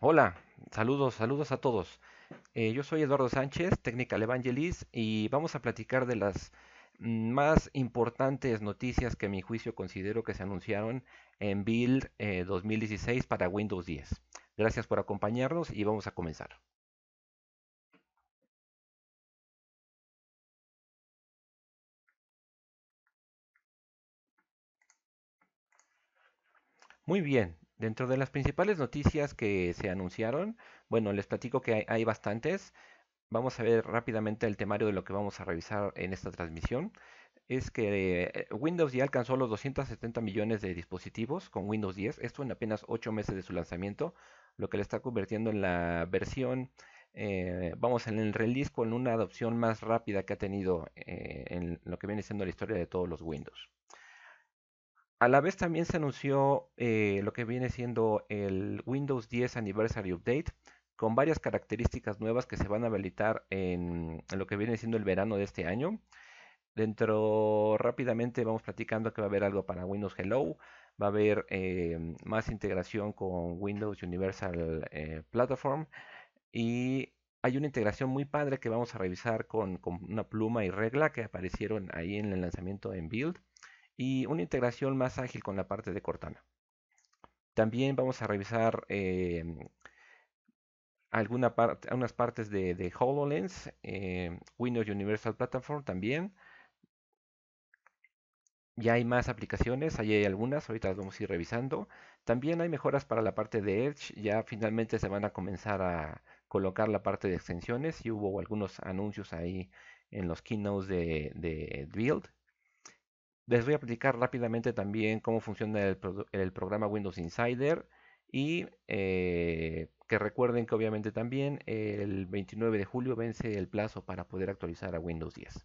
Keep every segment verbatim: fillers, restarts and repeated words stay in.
Hola, saludos, saludos a todos. Eh, yo soy Eduardo Sánchez, Technical Evangelist, y vamos a platicar de las mm, más importantes noticias que a mi juicio considero que se anunciaron en Build eh, dos mil dieciséis para Windows diez. Gracias por acompañarnos y vamos a comenzar. Muy bien, dentro de las principales noticias que se anunciaron, bueno, les platico que hay, hay bastantes. Vamos a ver rápidamente el temario de lo que vamos a revisar en esta transmisión. Es que eh, Windows ya alcanzó los doscientos setenta millones de dispositivos con Windows diez, esto en apenas ocho meses de su lanzamiento, lo que le está convirtiendo en la versión, eh, vamos, en el release con una adopción más rápida que ha tenido eh, en lo que viene siendo la historia de todos los Windows. A la vez también se anunció eh, lo que viene siendo el Windows diez Anniversary Update, con varias características nuevas que se van a habilitar en, en lo que viene siendo el verano de este año. Dentro rápidamente vamos platicando que va a haber algo para Windows Hello, va a haber eh, más integración con Windows Universal eh, Platform y hay una integración muy padre que vamos a revisar con, con una pluma y regla que aparecieron ahí en el lanzamiento en Build y una integración más ágil con la parte de Cortana. También vamos a revisar eh, alguna parte, algunas partes de, de HoloLens, eh, Windows Universal Platform también. Ya hay más aplicaciones, ahí hay algunas, ahorita las vamos a ir revisando. También hay mejoras para la parte de Edge, ya finalmente se van a comenzar a colocar la parte de extensiones y hubo algunos anuncios ahí en los keynotes de, de Build. Les voy a explicar rápidamente también cómo funciona el, pro- el programa Windows Insider y eh, que recuerden que obviamente también el veintinueve de julio vence el plazo para poder actualizar a Windows diez.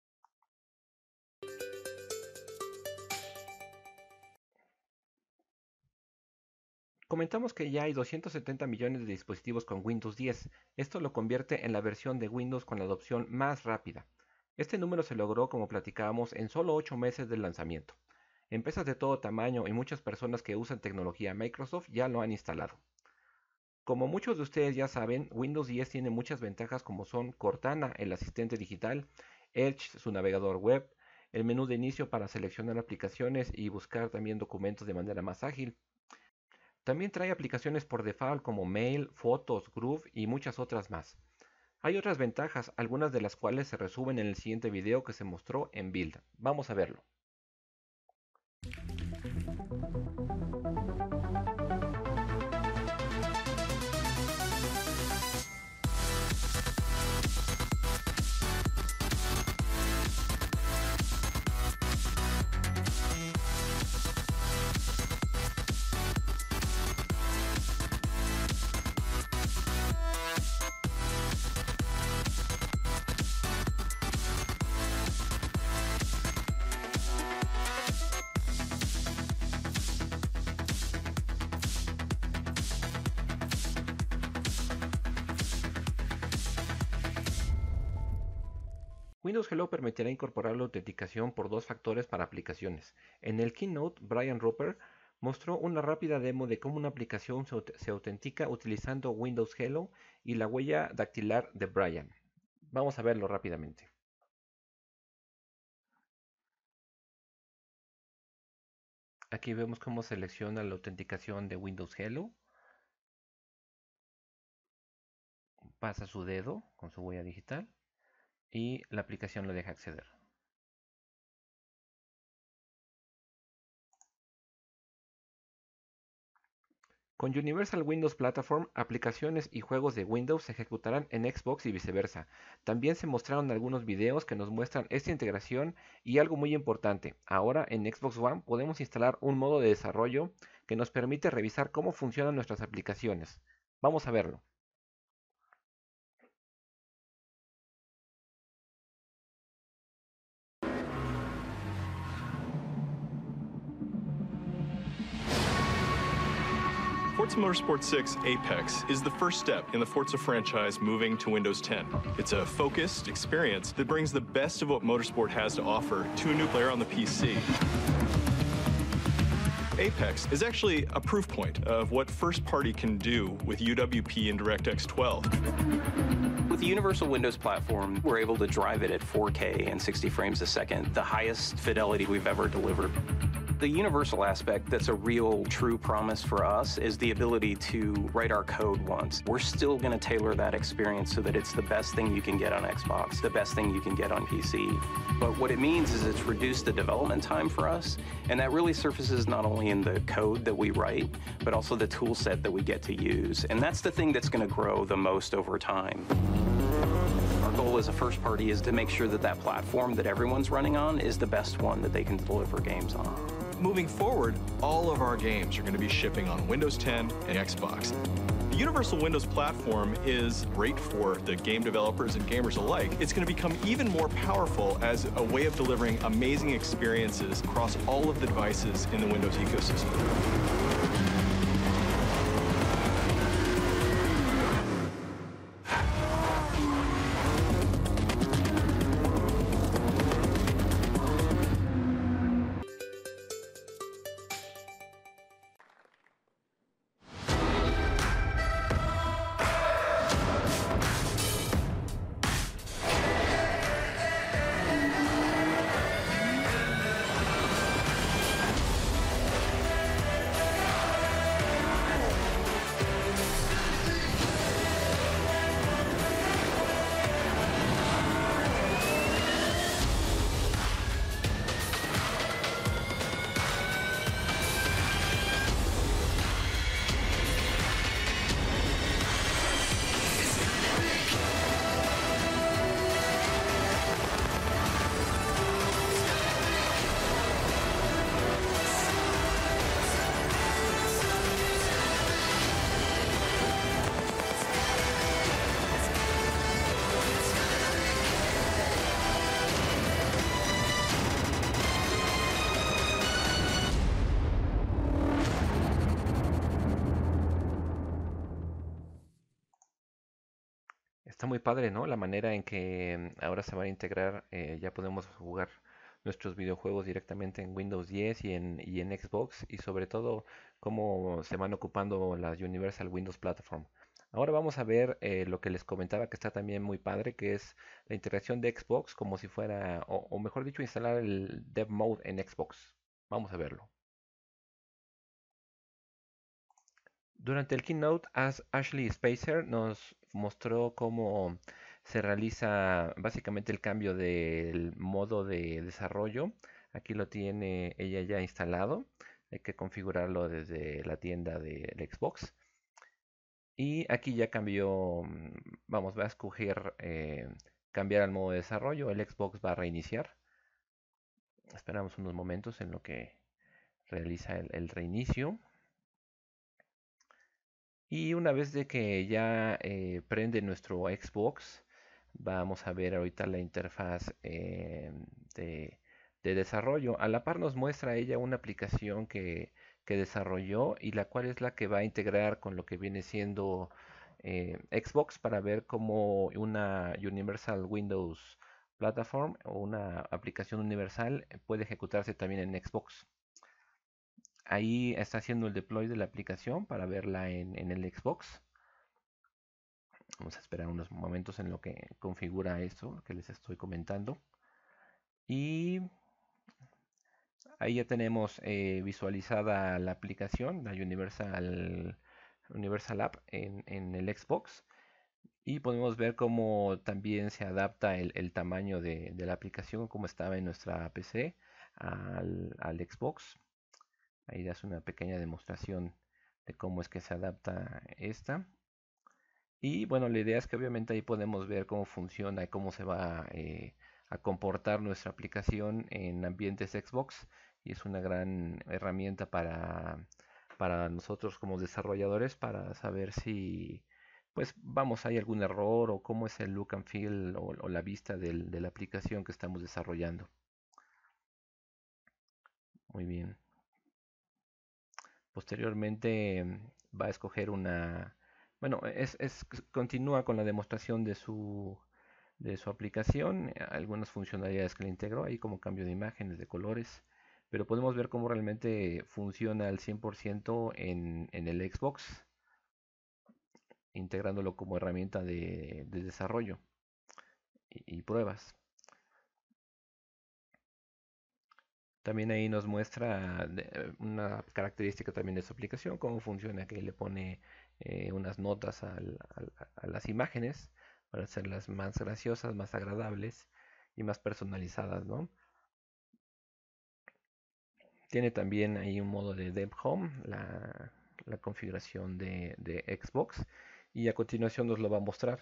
Comentamos que ya hay doscientos setenta millones de dispositivos con Windows diez. Esto lo convierte en la versión de Windows con la adopción más rápida. Este número se logró, como platicábamos, en solo ocho meses del lanzamiento. Empresas de todo tamaño y muchas personas que usan tecnología Microsoft ya lo han instalado. Como muchos de ustedes ya saben, Windows diez tiene muchas ventajas como son Cortana, el asistente digital, Edge, su navegador web, el menú de inicio para seleccionar aplicaciones y buscar también documentos de manera más ágil. También trae aplicaciones por default como Mail, Fotos, Groove y muchas otras más. Hay otras ventajas, algunas de las cuales se resumen en el siguiente video que se mostró en Build. Vamos a verlo. Windows Hello permitirá incorporar la autenticación por dos factores para aplicaciones. En el keynote, Brian Roper mostró una rápida demo de cómo una aplicación se, aut- se autentica utilizando Windows Hello y la huella dactilar de Brian. Vamos a verlo rápidamente. Aquí vemos cómo selecciona la autenticación de Windows Hello, pasa su dedo con su huella digital y la aplicación lo deja acceder. Con Universal Windows Platform, aplicaciones y juegos de Windows se ejecutarán en Xbox y viceversa. También se mostraron algunos videos que nos muestran esta integración y algo muy importante, ahora en Xbox One podemos instalar un modo de desarrollo que nos permite revisar cómo funcionan nuestras aplicaciones. Vamos a verlo. Forza Motorsport six Apex is the first step in the Forza franchise moving to Windows ten. It's a focused experience that brings the best of what Motorsport has to offer to a new player on the P C. Apex is actually a proof point of what first party can do with U W P and DirectX twelve. With the Universal Windows platform, we're able to drive it at four K and sixty frames a second, the highest fidelity we've ever delivered. The universal aspect that's a real true promise for us is the ability to write our code once. We're still going to tailor that experience so that it's the best thing you can get on Xbox, the best thing you can get on P C. But what it means is it's reduced the development time for us, and that really surfaces not only in the code that we write, but also the tool set that we get to use. And that's the thing that's going to grow the most over time. Our goal as a first party is to make sure that that platform that everyone's running on is the best one that they can deliver games on. Moving forward, all of our games are going to be shipping on Windows ten and Xbox. The Universal Windows platform is great for the game developers and gamers alike. It's going to become even more powerful as a way of delivering amazing experiences across all of the devices in the Windows ecosystem. Está muy padre, ¿no? La manera en que mm, ahora se van a integrar, eh, ya podemos jugar nuestros videojuegos directamente en Windows diez y en, y en Xbox, y sobre todo cómo se van ocupando las Universal Windows Platform. Ahora vamos a ver eh, lo que les comentaba que está también muy padre, que es la integración de Xbox como si fuera, o, o mejor dicho, instalar el Dev Mode en Xbox. Vamos a verlo. Durante el keynote, As- Ashley Spacer nos mostró cómo se realiza básicamente el cambio del modo de desarrollo. Aquí lo tiene ella ya instalado. Hay que configurarlo desde la tienda del Xbox. Y aquí ya cambió, mm, vamos, va a escoger eh, cambiar al modo de desarrollo. El Xbox va a reiniciar. Esperamos unos momentos en lo que realiza el, el reinicio. Y una vez de que ya eh, prende nuestro Xbox, vamos a ver ahorita la interfaz eh, de, de desarrollo. A la par nos muestra ella una aplicación que, que desarrolló y la cual es la que va a integrar con lo que viene siendo eh, Xbox para ver cómo una Universal Windows Platform o una aplicación universal puede ejecutarse también en Xbox. Ahí está haciendo el deploy de la aplicación para verla en, en el Xbox. Vamos a esperar unos momentos en lo que configura esto que les estoy comentando. Y ahí ya tenemos eh, visualizada la aplicación, la Universal, Universal App en, en el Xbox. Y podemos ver cómo también se adapta el, el tamaño de, de la aplicación, como estaba en nuestra P C, al, al Xbox. Ahí das una pequeña demostración de cómo es que se adapta esta. Y bueno, la idea es que obviamente ahí podemos ver cómo funciona y cómo se va eh, a comportar nuestra aplicación en ambientes Xbox. Y es una gran herramienta para, para nosotros como desarrolladores para saber si, pues vamos, hay algún error o cómo es el look and feel o, o la vista del, de la aplicación que estamos desarrollando. Muy bien. Posteriormente mm, va a escoger una, bueno, es, es- continúa con la demostración de su, de su aplicación, eh, algunas funcionalidades que le integró, ahí como cambio de imágenes, de colores, pero podemos ver cómo realmente funciona al cien por ciento en, en el Xbox, integrándolo como herramienta de, de desarrollo y, y pruebas. También ahí nos muestra de- una característica también de su aplicación, cómo funciona, que le pone eh, unas notas al- al- a las imágenes para hacerlas más graciosas, más agradables y más personalizadas, ¿no? Tiene también ahí un modo de Dev Home, la, la configuración de, de Xbox, y a continuación nos lo va a mostrar.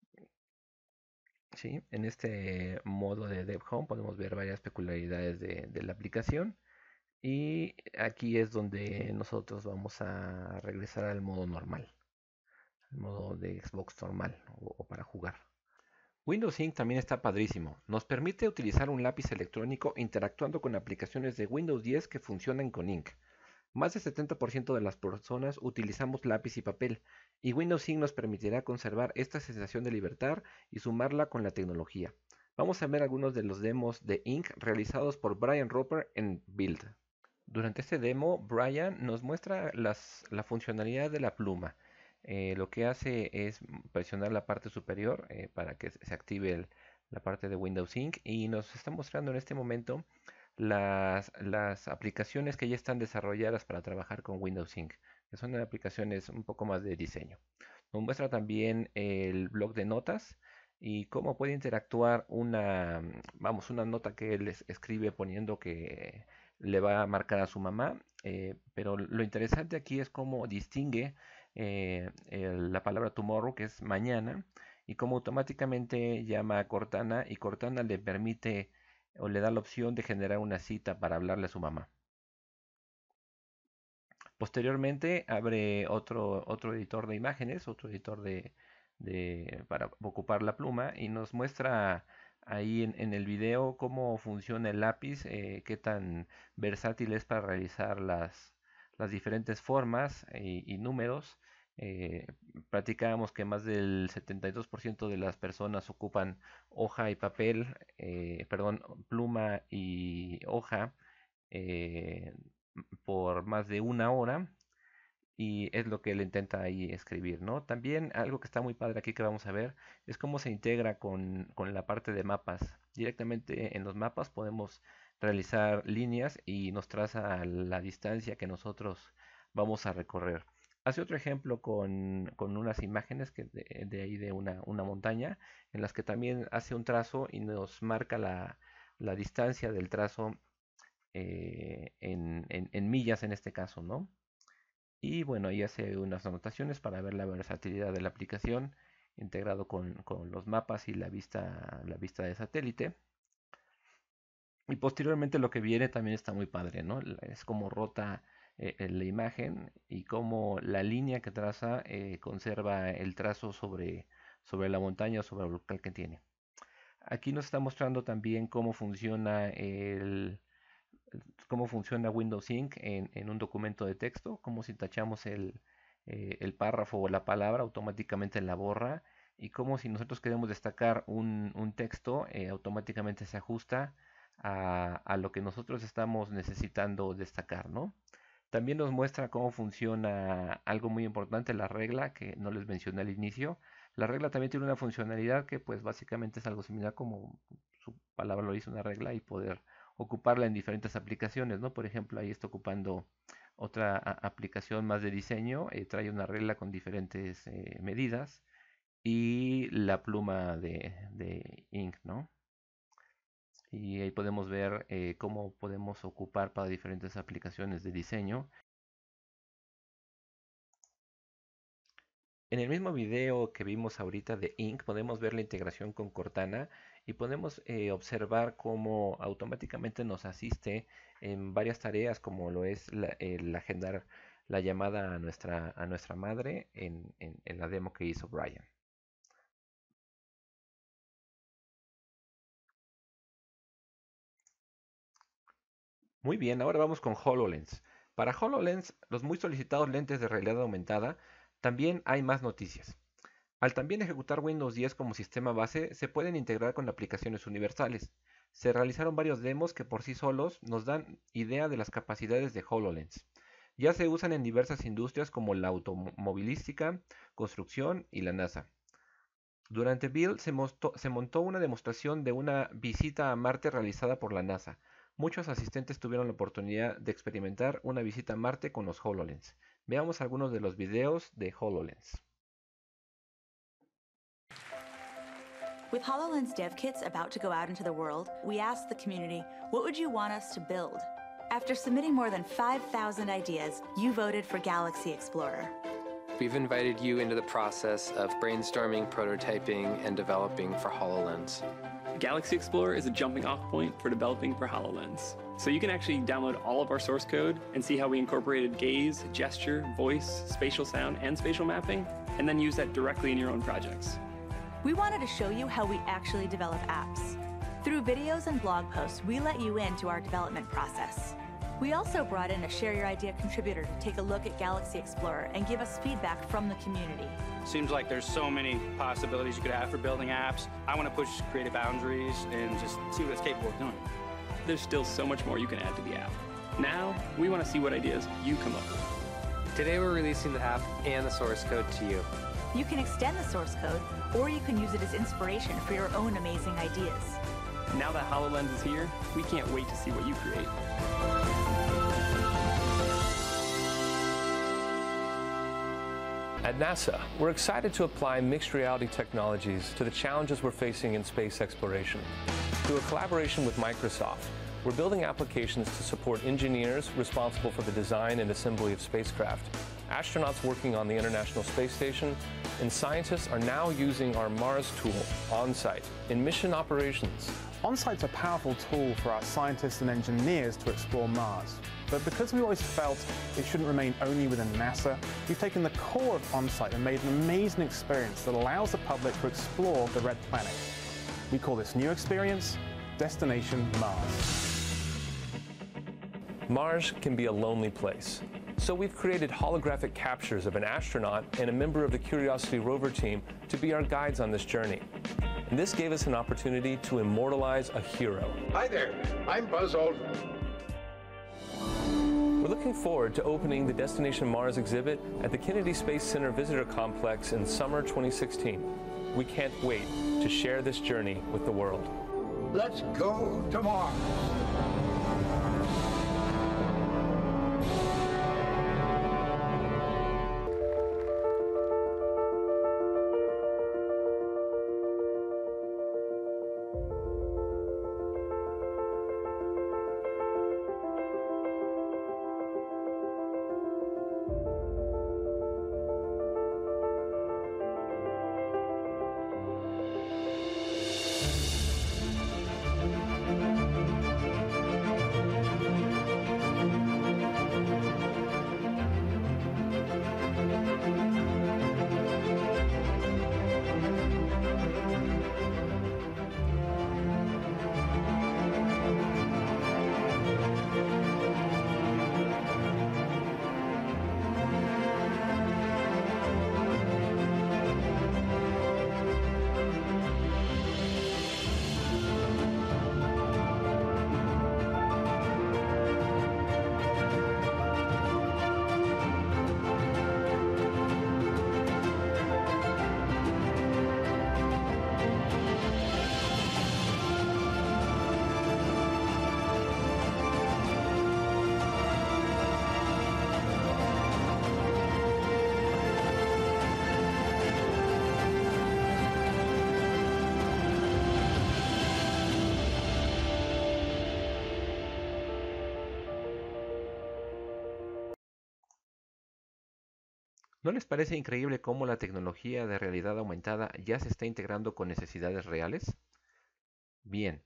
¿Sí? En este modo de Dev Home podemos ver varias peculiaridades de, de la aplicación. Y aquí es donde nosotros vamos a regresar al modo normal, al modo de Xbox normal o, o para jugar. Windows Ink también está padrísimo. Nos permite utilizar un lápiz electrónico interactuando con aplicaciones de Windows diez que funcionan con Ink. Más del setenta por ciento de las personas utilizamos lápiz y papel, y Windows Ink nos permitirá conservar esta sensación de libertad y sumarla con la tecnología. Vamos a ver algunos de los demos de Ink realizados por Brian Roper en Build. Durante este demo, Brian nos muestra las- la funcionalidad de la pluma. Eh, lo que hace es presionar la parte superior eh, para que se active el- la parte de Windows Ink, y nos está mostrando en este momento las, las aplicaciones que ya están desarrolladas para trabajar con Windows Ink, que son aplicaciones un poco más de diseño. Nos muestra también el blog de notas y cómo puede interactuar una, vamos, una nota que él es- escribe poniendo que le va a marcar a su mamá, eh, pero lo interesante aquí es cómo distingue eh, el- la palabra tomorrow, que es mañana, y cómo automáticamente llama a Cortana, y Cortana le permite o le da la opción de generar una cita para hablarle a su mamá. Posteriormente abre otro, otro editor de imágenes, otro editor de, de- para ocupar la pluma, y nos muestra ahí en, en el video cómo funciona el lápiz, eh, qué tan versátil es para realizar las, las diferentes formas y, y números. Eh, Platicábamos que más del setenta y dos por ciento de las personas ocupan hoja y papel, eh, perdón, pluma y hoja, eh, por más de una hora, y es lo que él intenta ahí escribir, ¿no? También algo que está muy padre aquí que vamos a ver es cómo se integra con, con la parte de mapas. Directamente en los mapas podemos realizar líneas y nos traza la distancia que nosotros vamos a recorrer. Hace otro ejemplo con, con unas imágenes que de, de ahí de una, una montaña, en las que también hace un trazo y nos marca la, la distancia del trazo eh, en, en- en millas en este caso, ¿no? Y bueno, ahí hace unas anotaciones para ver la versatilidad de la aplicación integrado con, con los mapas y la vista, la vista de satélite. Y posteriormente lo que viene también está muy padre, ¿no? La- Es como rota eh, eh, la imagen, y cómo la línea que traza eh, conserva el trazo sobre, sobre la montaña o sobre el volcán que tiene. Aquí nos está mostrando también cómo funciona el, cómo funciona Windows Ink en, en un documento de texto, como si tachamos el, eh, el párrafo o la palabra, automáticamente la borra, y como si nosotros queremos destacar un, un texto, eh, automáticamente se ajusta a, a lo que nosotros estamos necesitando destacar, ¿no? También nos muestra cómo funciona algo muy importante, la regla, que no les mencioné al inicio. La regla también tiene una funcionalidad que pues básicamente es algo similar, como su palabra lo dice, una regla, y poder ocuparla en diferentes aplicaciones, ¿no? Por ejemplo, ahí está ocupando otra a- aplicación más de diseño, eh, trae una regla con diferentes eh, medidas, y la pluma de, de ink, ¿no? Y ahí podemos ver eh, cómo podemos ocupar para diferentes aplicaciones de diseño. En el mismo video que vimos ahorita de Ink, podemos ver la integración con Cortana, y podemos eh, observar cómo automáticamente nos asiste en varias tareas, como lo es la- el agendar la llamada a nuestra, a nuestra madre en, en- en la demo que hizo Brian. Muy bien, ahora vamos con HoloLens. Para HoloLens, los muy solicitados lentes de realidad aumentada, también hay más noticias. Al también ejecutar Windows diez como sistema base, se pueden integrar con aplicaciones universales. Se realizaron varios demos que por sí solos nos dan idea de las capacidades de HoloLens. Ya se usan en diversas industrias como la automovilística, construcción y la NASA. Durante Build se, mostró, se montó una demostración de una visita a Marte realizada por la NASA. Muchos asistentes tuvieron la oportunidad de experimentar una visita a Marte con los HoloLens. Veamos algunos de los videos de HoloLens. With HoloLens dev kits about to go out into the world, we asked the community, what would you want us to build? After submitting more than five thousand ideas, you voted for Galaxy Explorer. We've invited you into the process of brainstorming, prototyping, and developing for HoloLens. Galaxy Explorer is a jumping-off point for developing for HoloLens. So you can actually download all of our source code and see how we incorporated gaze, gesture, voice, spatial sound, and spatial mapping, and then use that directly in your own projects. We wanted to show you how we actually develop apps. Through videos and blog posts, we let you into our development process. We also brought in a Share Your Idea contributor to take a look at Galaxy Explorer and give us feedback from the community. Seems like there's so many possibilities you could have for building apps. I want to push creative boundaries and just see what it's capable of doing. There's still so much more you can add to the app. Now, we want to see what ideas you come up with. Today we're releasing the app and the source code to you. You can extend the source code, or you can use it as inspiration for your own amazing ideas. Now that HoloLens is here, we can't wait to see what you create. At NASA, we're excited to apply mixed reality technologies to the challenges we're facing in space exploration. Through a collaboration with Microsoft, we're building applications to support engineers responsible for the design and assembly of spacecraft, astronauts working on the International Space Station, and scientists are now using our Mars tool on-site in mission operations. OnSite's a powerful tool for our scientists and engineers to explore Mars. But because we always felt it shouldn't remain only within NASA, we've taken the core of OnSite and made an amazing experience that allows the public to explore the Red Planet. We call this new experience Destination Mars. Mars can be a lonely place. So we've created holographic captures of an astronaut and a member of the Curiosity rover team to be our guides on this journey. And this gave us an opportunity to immortalize a hero. Hi there, I'm Buzz Aldrin. We're looking forward to opening the Destination Mars exhibit at the Kennedy Space Center Visitor Complex in summer twenty sixteen. We can't wait to share this journey with the world. Let's go to Mars. ¿No les parece increíble cómo la tecnología de realidad aumentada ya se está integrando con necesidades reales? Bien.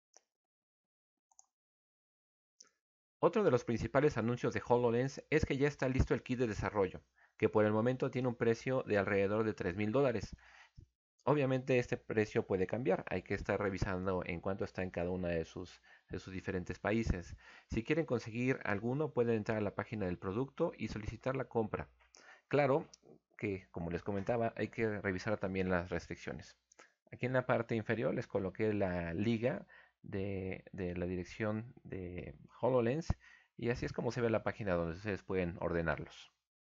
Otro de los principales anuncios de HoloLens es que ya está listo el kit de desarrollo, que por el momento tiene un precio de alrededor de tres mil dólares. Obviamente este precio puede cambiar, hay que estar revisando en cuánto está en cada uno de sus, de sus diferentes países. Si quieren conseguir alguno, pueden entrar a la página del producto y solicitar la compra. Claro que, como les comentaba, hay que revisar también las restricciones. Aquí en la parte inferior les coloqué la liga de, de la dirección de HoloLens, y así es como se ve la página donde ustedes pueden ordenarlos.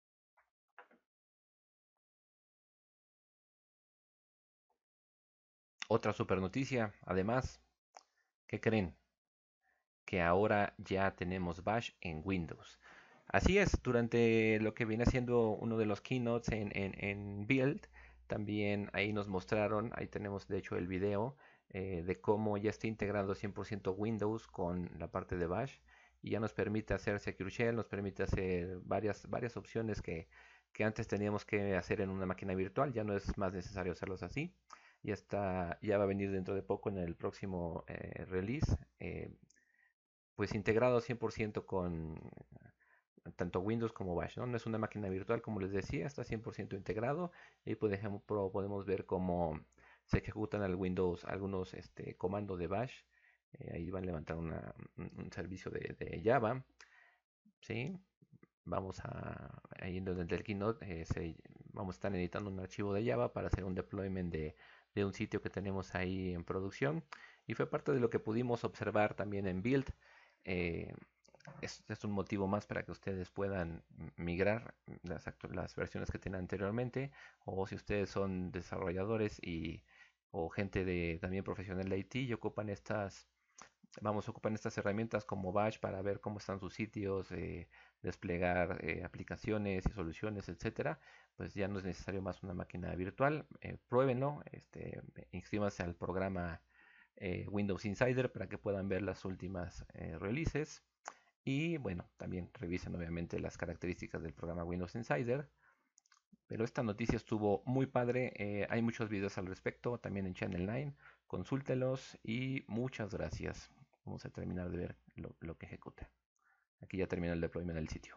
Otra super noticia, además, ¿qué creen? Que ahora ya tenemos Bash en Windows. Así es, durante lo que viene siendo uno de los keynotes en, en, en Build, también ahí nos mostraron, ahí tenemos de hecho el video eh, de cómo ya está integrado cien por ciento Windows con la parte de Bash, y ya nos permite hacer Secure Shell, nos permite hacer varias, varias opciones que, que antes teníamos que hacer en una máquina virtual, ya no es más necesario hacerlos así. Ya está, ya va a venir dentro de poco en el próximo eh, release, eh, pues integrado cien por ciento con tanto Windows como Bash, ¿no? No es una máquina virtual, como les decía, está cien por ciento integrado, y por ejemplo podemos ver cómo se ejecutan al Windows algunos este, comandos de Bash. Eh, ahí van a levantar una, un, un servicio de, de Java, ¿sí? Vamos a, ahí en donde el Keynote, eh, se, vamos a estar editando un archivo de Java para hacer un deployment de, de un sitio que tenemos ahí en producción, y fue parte de lo que pudimos observar también en Build. Eh, es, es, un motivo más para que ustedes puedan migrar las, las versiones que tenían anteriormente, o si ustedes son desarrolladores y o gente de también profesional de I T y ocupan estas vamos a ocupar estas herramientas como Bash para ver cómo están sus sitios, eh, desplegar eh, aplicaciones y soluciones, etcétera. Pues ya no es necesario más una máquina virtual. Eh, pruébenlo, este, inscríbanse al programa eh, Windows Insider para que puedan ver las últimas eh, releases. Y bueno, también revisen obviamente las características del programa Windows Insider. Pero esta noticia estuvo muy padre. Eh, hay muchos videos al respecto, también en Channel nueve. Consúltelos y muchas gracias. Vamos a terminar de ver lo, lo que ejecuta. Aquí ya terminó el deployment del sitio.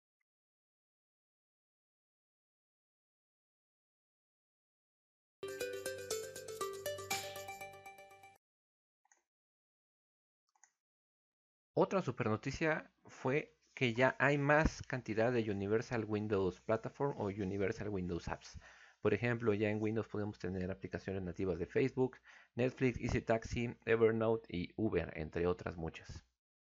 Otra super noticia fue que ya hay más cantidad de Universal Windows Platform o Universal Windows Apps. Por ejemplo, ya en Windows podemos tener aplicaciones nativas de Facebook, Netflix, Easy Taxi, Evernote y Uber, entre otras muchas.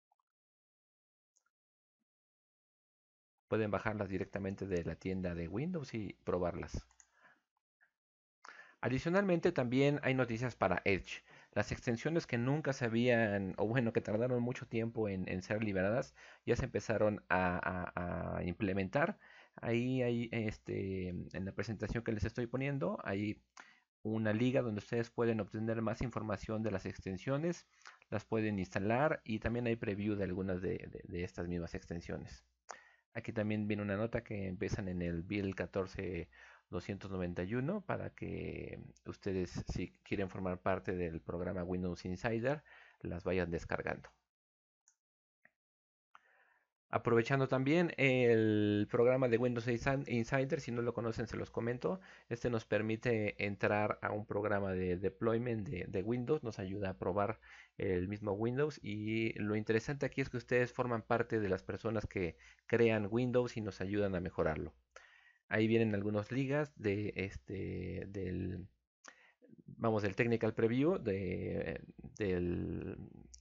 Pueden bajarlas directamente de la tienda de Windows y probarlas. Adicionalmente, también hay noticias para Edge. Las extensiones que nunca se habían, o bueno, que tardaron mucho tiempo en, en ser liberadas, ya se empezaron a, a, a implementar. Ahí hay, este, en la presentación que les estoy poniendo, hay una liga donde ustedes pueden obtener más información de las extensiones, las pueden instalar, y también hay preview de algunas de, de, de estas mismas extensiones. Aquí también viene una nota que empiezan en el build catorce doscientos noventa y uno para que ustedes, si quieren formar parte del programa Windows Insider, las vayan descargando. Aprovechando también el programa de Windows Insider, si no lo conocen se los comento. Este nos permite entrar a un programa de deployment de, de Windows, nos ayuda a probar el mismo Windows, y lo interesante aquí es que ustedes forman parte de las personas que crean Windows y nos ayudan a mejorarlo. Ahí vienen algunas ligas de este del vamos del Technical Preview de, del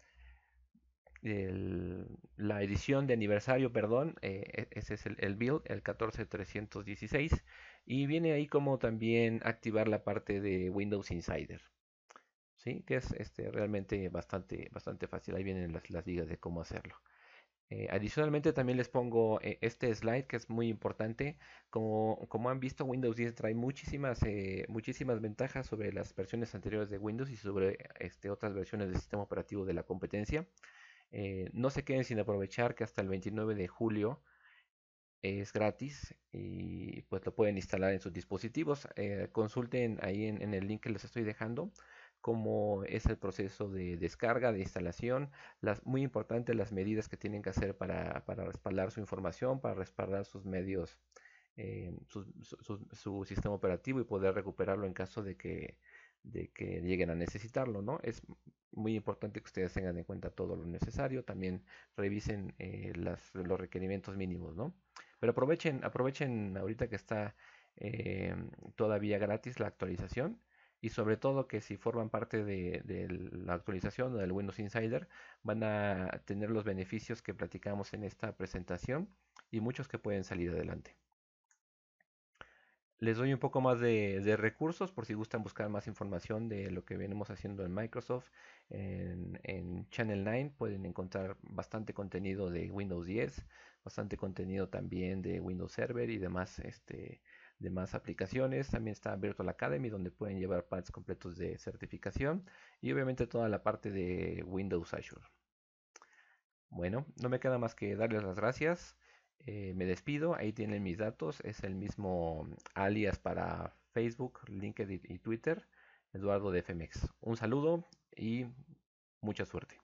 el, la edición de aniversario, perdón, eh, ese es el, el build, el catorce trescientos dieciséis, y viene ahí como también activar la parte de Windows Insider, ¿sí? Que es este, realmente bastante, bastante fácil. Ahí vienen las, las ligas de cómo hacerlo. Eh, adicionalmente también les pongo eh, este slide que es muy importante. Como, como han visto, Windows diez trae muchísimas, eh, muchísimas ventajas sobre las versiones anteriores de Windows y sobre este, otras versiones del sistema operativo de la competencia. Eh, no se queden sin aprovechar que hasta el veintinueve de julio es gratis y pues lo pueden instalar en sus dispositivos. Eh, consulten ahí en, en el link que les estoy dejando cómo es el proceso de descarga, de instalación, las, muy importante las medidas que tienen que hacer para, para respaldar su información, para respaldar sus medios, eh, su, su, su, su sistema operativo, y poder recuperarlo en caso de que, de que lleguen a necesitarlo, ¿no? Es muy importante que ustedes tengan en cuenta todo lo necesario. También revisen eh, las, los requerimientos mínimos, ¿no? Pero aprovechen, aprovechen ahorita que está eh, todavía gratis la actualización. y sobre todo que si forman parte de, de la actualización o del Windows Insider, van a tener los beneficios que platicamos en esta presentación y muchos que pueden salir adelante. Les doy un poco más de, de recursos por si gustan buscar más información de lo que venimos haciendo en Microsoft. En, en Channel nueve pueden encontrar bastante contenido de Windows diez, bastante contenido también de Windows Server y demás, este, demás aplicaciones. También está Virtual Academy, donde pueden llevar pads completos de certificación, y obviamente toda la parte de Windows Azure. Bueno, no me queda más que darles las gracias. Eh, me despido, ahí tienen mis datos, es el mismo alias para Facebook, LinkedIn y Twitter, Eduardo de F M X. Un saludo y mucha suerte.